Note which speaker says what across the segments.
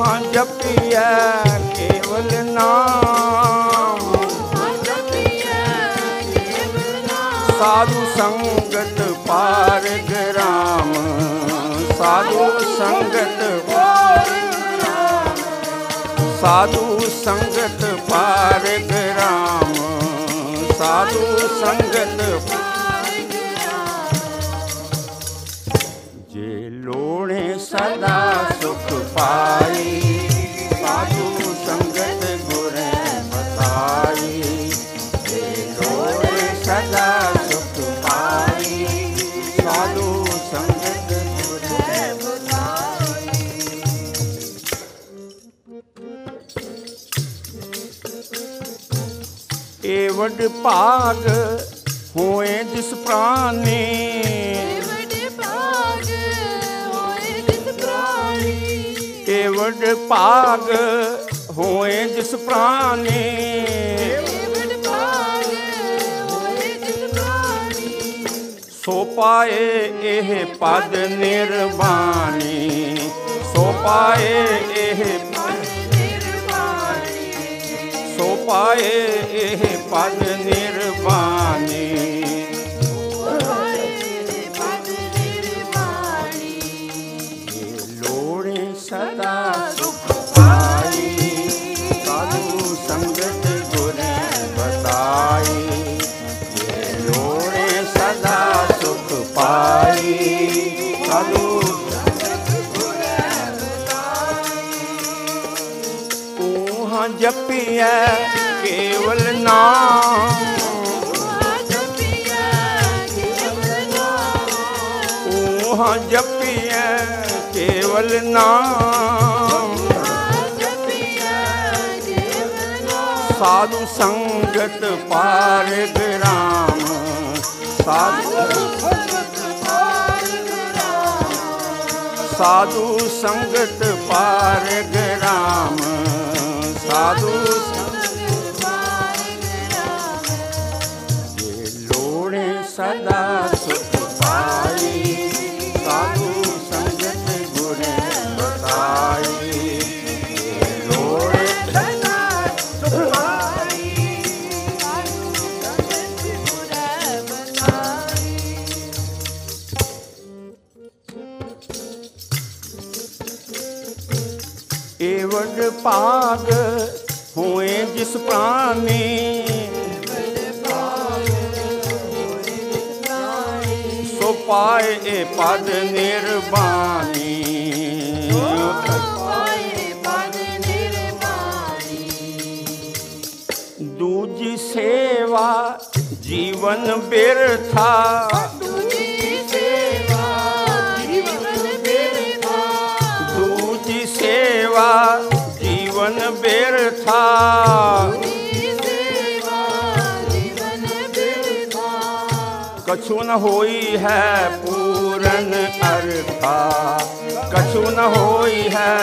Speaker 1: ऊहा जपिया केवल नाम, साधु संगत पार ग्राम, साधु संगत साधु संगत पार ग्राम, साधु संगत जे लोणे सदा सुख पाई, साधु संगत गुर बताई, जे लोणे सदा सुख पाई, साधु संगत गुर बताई। एवड भाग होए जिस प्राणी, एवड भाग होए जिस प्राणी, सो पाए एह पद निर्वाणी, सो पाए एह सो पाए एह पद निर्वाणी, लोड़े सदा सुख पाई, साधु संगत गुर बताई, लोड़े सदा सुख पाई, साधु ऊहा जपिया केवल नाम, ऊहा जपिया केवल नाम, साधु संगत पार ग्राम, साधु संगत पार ग्राम, साधु ये लोड़े सदा सुख पाई, साधु संगत गुर बताई, ये लोड़े सदा सुख पाई, साधु संगत गुर बताई। एवड भाग हुए जिस प्राणी, सो पाए ए पद निर्वाणी, दूजी सेवा जीवन बिरथा, दूजी सेवा जीवन बिरथा, कछु न होई है पूरन अर्था, कछु न होई है,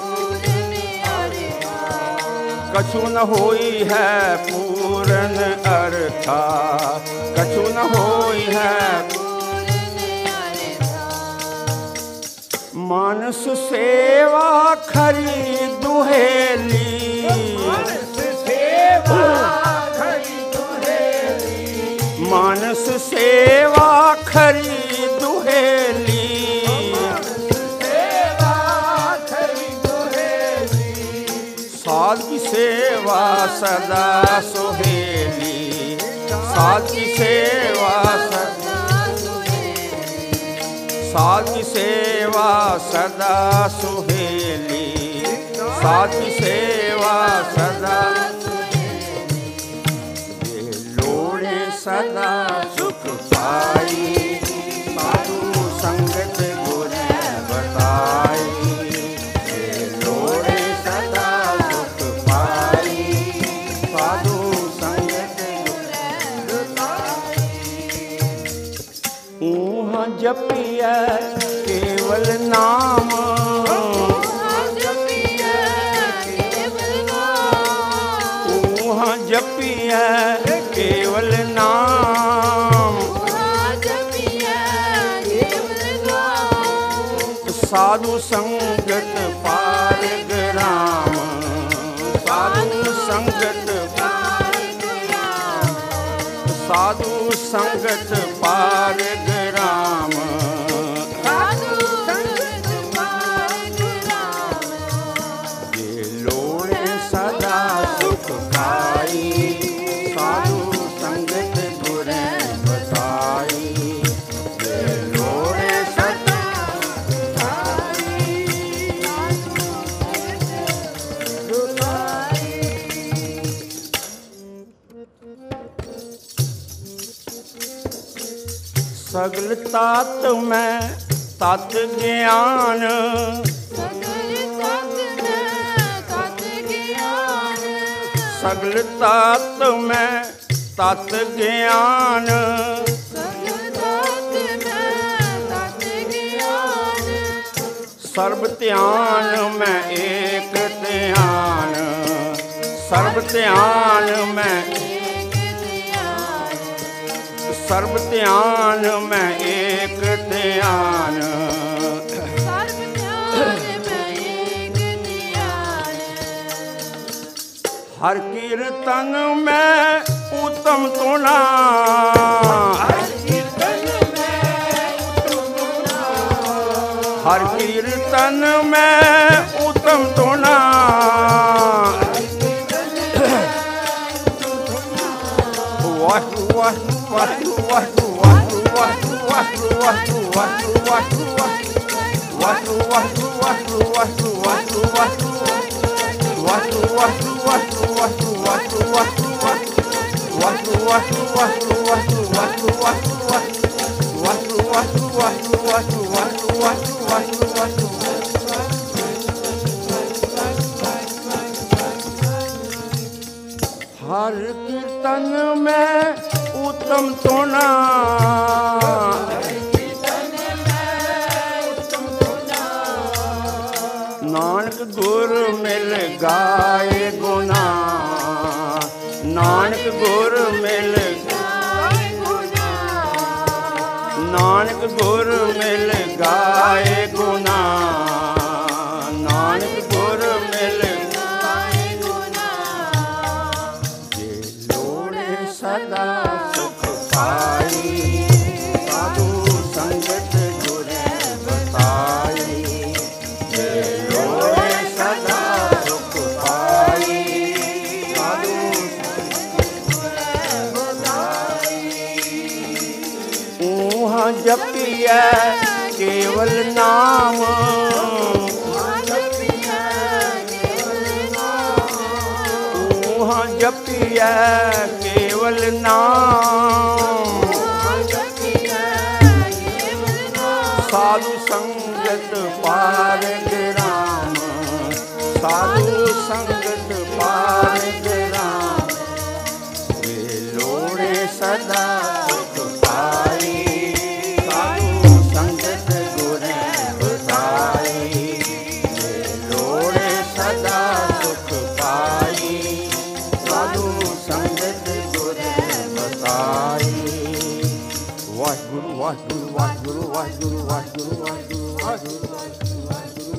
Speaker 1: कछु न होई है पूरन अर्था, कछु न होई है मानस सेवा खरी दुहेली, मानस सेवा खरी दुहेली, मानस सेवा खरी दुहेली, साध की सेवा सदा सुहेली, साध की सेवा सदा, साध की सेवा सदा सुहेली, साध की सेवा सदा, ये लोड़े सदा सुख पाई, साधु संगत गुर बताई, ये लोड़े सदा सुख पाई, साधु संगत गुर बताई। ऊहा जपिया केवल नाम, ऊहा जपिया केवल नाम, साधु संगत पार ग्राम, ਸੰਗਤ ਪਾਰਗ ਰਾਮ।
Speaker 2: ਸਾਧੂ ਸੰਗਤ ਪਾਰਗ ਰਾਮ।
Speaker 1: ਜੇ ਲੋੜੇ ਸਦਾ ਸੁਖ ਪਾਈ, ਸਾਧੂ ਸੰਗਤ ਗੁਰੇ ਬਸਾਈ। ਜੇ ਲੋੜੇ ਸਦਾ ਸੁਖ ਪਾਈ, ਸਗਲ ਤਾਤ ਮੈਂ ਤਤ ਗਿਆਨ।
Speaker 2: ਸਗਲ ਤਤ ਮੈਂ ਤਤ ਗਿਆਨ।
Speaker 1: ਸਗਲ ਤਾਤ ਮੈਂ ਤਤ ਗਿਆਨ।
Speaker 2: ਸਗਲ ਤਤ ਮੈਂ ਤਤ ਗਿਆਨ।
Speaker 1: ਸਰਬ ਧਿਆਨ ਮੈਂ ਏਕ ਧਿਆਨ। ਸਰਬ ਧਿਆਨ ਮੈਂ ਸਰਬ ਧਿਆਨ ਮੈਂ ਏਕ ਧਿਆਨ।
Speaker 2: ਸਰਬ ਧਿਆਨ ਮੈਂ ਏਕ ਧਿਆਨ।
Speaker 1: ਹਰ ਕੀਰਤਨ ਮੈਂ ਉਤਮ ਤੁਨਾ।
Speaker 2: ਹਰ ਕੀਰਤਨ ਮੈਂ ਉਤਮ ਤੁਨਾ।
Speaker 1: ਹਰ ਕੀਰਤਨ ਮੈਂ ਉਤਮ ਤੁਨਾ। ਵਾਹਿਗੁਰੂ ਵਾਹਿਗੁਰੂ ਵਾਹਿਗੁਰੂ ਵਾਹਿਗੁਰੂ ਵਾਹਿਗੁਰੂ ਵਾਹਿਗੁਰੂ ਵਾਹਿਗੁਰੂ ਵਾਹਿਗੁਰੂ ਵਾਹਿਗੁਰੂ ਵਾਹਿਗੁਰੂ ਵਾਹਿਗੁਰੂ ਵਾਹਿਗੁਰੂ ਵਾਹਿਗੁਰੂ ਵਾਹਿਗੁਰੂ ਹਰ ਕੀਰਤਨ ਮੈਂ ਉਤਮ ਤੁਨਾ। ਨਾਨਕ ਗੁਰ ਮਿਲ ਗਾਏ ਗੁਨਾ। ਨਾਨਕ ਗੁਰ ਮਿਲ
Speaker 2: ਗਾਏ ਗੁਨਾ।
Speaker 1: ਨਾਨਕ ਗੁਰ ਮਿਲ ਗਾਏ ਗੁਨਾ। ਨਾਨਕ ਗੁਰ ਮਿਲ
Speaker 2: ਗਾਏ ਗੁਨਾ।
Speaker 1: ਜੇ ਲੋੜੇ ਸਦਾ ਸੁਖ ਪਾਈ, ਸਾਧੂ ਸੰਗਤ ਗੁਰੇ ਬਸਾਈ। ਜੇ ਲੋੜੇ ਸਦਾ ਸੁਖ ਪਾਈ, ਸਾਧੂ ਸੰਗਤ ਗੁਰੇ ਬਸਾਈ। ਊਹਾਂ ਜਪੀਐ ਕੇਵਲ ਨਾਮ। ਊਹਾਂ ਜਪੀਐ ਕੇਵਲ ਨਾਮ। ਸਾਧੂ ਸੰਗਤ ਪਾਰਗ ਰਾਮ। ਸਾਧੂ ਸੰਗਤ ਪਾਰਗ ਰਾਮ। ਜੇ ਲੋੜੇ ਸਦਾ ਸੁਖ ਪਾਈ, ਸਾਧੂ ਸੰਗਤ ਗੁਰੇ ਬਸਾਈ। ਜੇ ਲੋੜੇ ਸਦਾ ਸੁਖ ਪਾਈ, ਸਾਧੂ ਸੰਗਤ ਗੁਰੇ ਬਸਾਈ। ਵਾਹਿਗੁਰੂ ਵਾਹਿਗੁਰੂ ਵਾਹਿਗੁਰੂ ਵਾਹਿਗੁਰੂ ਵਾਹਿਗੁਰੂ ਵਾਹਿਗੁਰੂ ਵਾਹਿਗੁਰੂ।